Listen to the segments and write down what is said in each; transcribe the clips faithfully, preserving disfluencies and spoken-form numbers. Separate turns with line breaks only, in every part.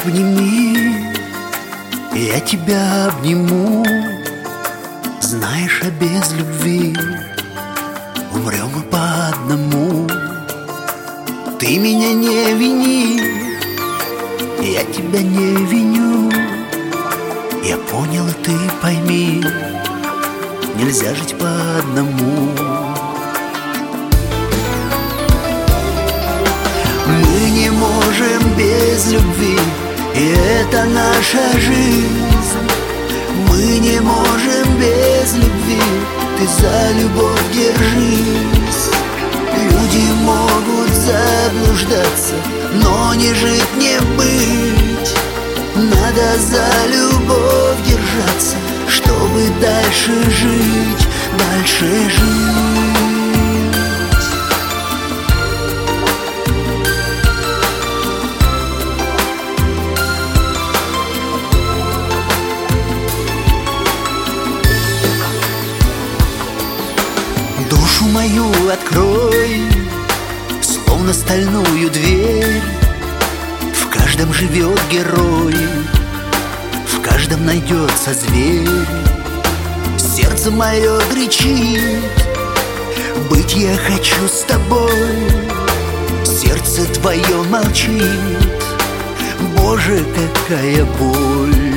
обними, я тебя обниму. Знаешь, а без любви умрем мы по одному. Ты меня не вини, я тебя не виню. Я понял, и ты пойми, нельзя жить по одному. Мы не можем без любви, и это наша жизнь. Мы не можем без любви, ты за любовь держись. Люди могут заблуждаться, но не жить, не быть. Надо за любовь держаться, чтобы дальше жить, дальше жить. Душу мою открой, словно стальную дверь. В каждом живет герой, в каждом найдется зверь. Сердце мое кричит, быть я хочу с тобой. Сердце твое молчит, Боже, какая боль.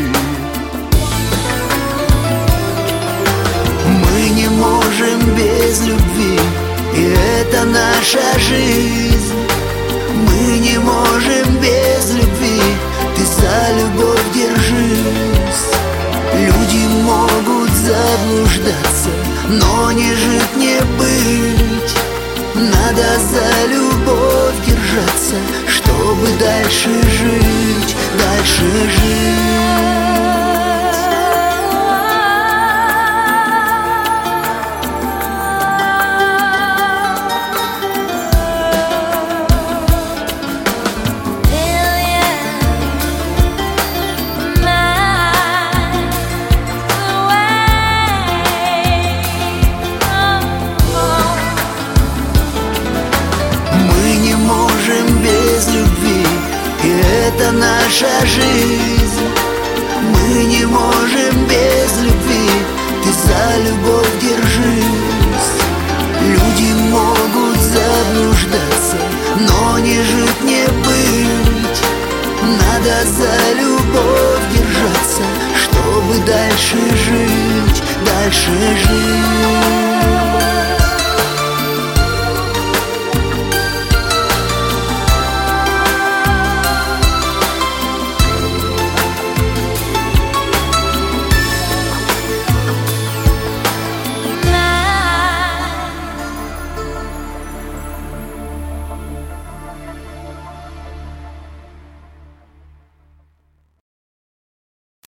Мы не можем без любви, и это наша жизнь. Мы не можем без любви, ты за любовь держись. Люди могут заблуждаться, но не жить, не быть. Надо за любовь держаться, чтобы дальше жить, дальше жить. Это наша жизнь. Мы не можем без любви, ты за любовь держись. Люди могут заблуждаться, но не жить, не быть. Надо за любовь держаться, чтобы дальше жить, дальше жить.